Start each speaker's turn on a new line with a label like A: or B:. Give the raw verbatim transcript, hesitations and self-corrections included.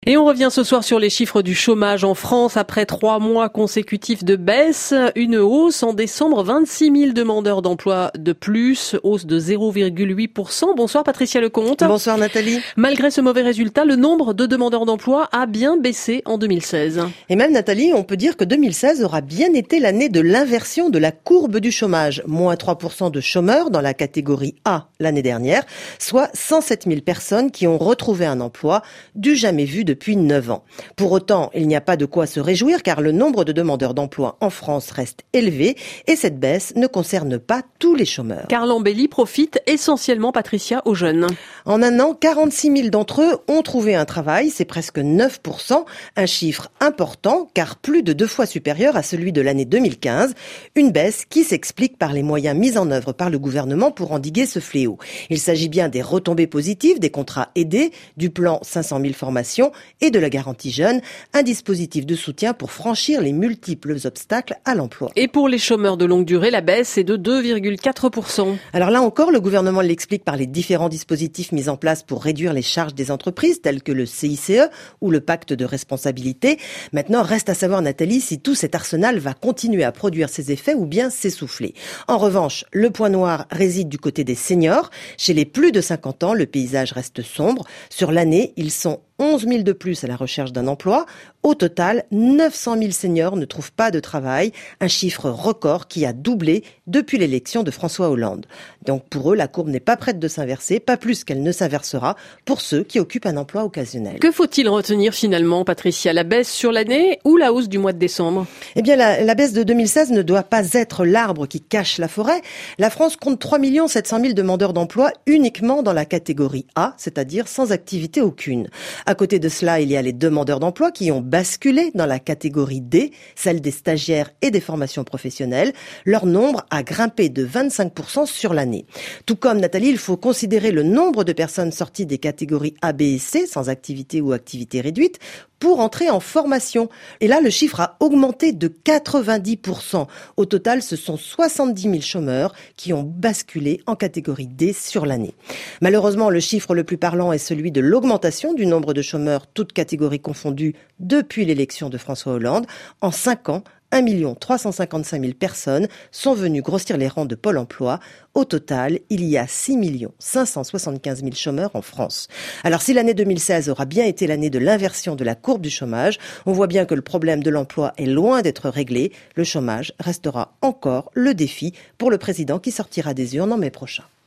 A: Et on revient ce soir sur les chiffres du chômage en France. Après trois mois consécutifs de baisse, une hausse en décembre, vingt-six mille demandeurs d'emploi de plus, hausse de zéro virgule huit pour cent. Bonsoir Patricia Lecomte.
B: Bonsoir Nathalie.
A: Malgré ce mauvais résultat, le nombre de demandeurs d'emploi a bien baissé en deux mille seize.
B: Et même Nathalie, on peut dire que deux mille seize aura bien été l'année de l'inversion de la courbe du chômage. Moins trois pour cent de chômeurs dans la catégorie A l'année dernière, soit cent sept mille personnes qui ont retrouvé un emploi du jamais vu depuis neuf ans. Pour autant, il n'y a pas de quoi se réjouir car le nombre de demandeurs d'emploi en France reste élevé et cette baisse ne concerne pas tous les chômeurs.
A: Car l'embellie profite essentiellement, Patricia, aux jeunes.
B: En un an, quarante-six mille d'entre eux ont trouvé un travail, c'est presque neuf pour cent, un chiffre important car plus de deux fois supérieur à celui de l'année deux mille quinze, une baisse qui s'explique par les moyens mis en œuvre par le gouvernement pour endiguer ce fléau. Il s'agit bien des retombées positives, des contrats aidés, du plan cinq cent mille formations et de la garantie jeune, un dispositif de soutien pour franchir les multiples obstacles à l'emploi.
A: Et pour les chômeurs de longue durée, la baisse est de deux virgule quatre pour cent.
B: Alors là encore, le gouvernement l'explique par les différents dispositifs mis en place pour réduire les charges des entreprises, tels que le C I C E ou le pacte de responsabilité. Maintenant, reste à savoir, Nathalie, si tout cet arsenal va continuer à produire ses effets ou bien s'essouffler. En revanche, le point noir réside du côté des seniors. Chez les plus de cinquante ans, le paysage reste sombre. Sur l'année, ils sont onze mille de plus à la recherche d'un emploi. Au total, neuf cent mille seniors ne trouvent pas de travail, un chiffre record qui a doublé depuis l'élection de François Hollande. Donc pour eux, la courbe n'est pas prête de s'inverser, pas plus qu'elle ne s'inversera pour ceux qui occupent un emploi occasionnel.
A: Que faut-il retenir finalement, Patricia, la baisse sur l'année ou la hausse du mois de décembre?
B: Eh bien, la, la baisse de deux mille seize ne doit pas être l'arbre qui cache la forêt. La France compte trois millions sept cent mille demandeurs d'emploi uniquement dans la catégorie A, c'est-à-dire sans activité aucune. À côté de cela, il y a les demandeurs d'emploi qui ont basculé dans la catégorie D, celle des stagiaires et des formations professionnelles. Leur nombre a grimpé de vingt-cinq pour cent sur l'année. Tout comme Nathalie, il faut considérer le nombre de personnes sorties des catégories A, B et C, sans activité ou activité réduite, pour entrer en formation. Et là, le chiffre a augmenté de quatre-vingt-dix pour cent. Au total, ce sont soixante-dix mille chômeurs qui ont basculé en catégorie D sur l'année. Malheureusement, le chiffre le plus parlant est celui de l'augmentation du nombre de chômeurs, toutes catégories confondues, depuis l'élection de François Hollande. En cinq ans, un million trois cent cinquante-cinq mille personnes sont venues grossir les rangs de Pôle emploi. Au total, il y a six millions cinq cent soixante-quinze mille chômeurs en France. Alors si l'année deux mille seize aura bien été l'année de l'inversion de la courbe du chômage, on voit bien que le problème de l'emploi est loin d'être réglé. Le chômage restera encore le défi pour le président qui sortira des urnes en mai prochain.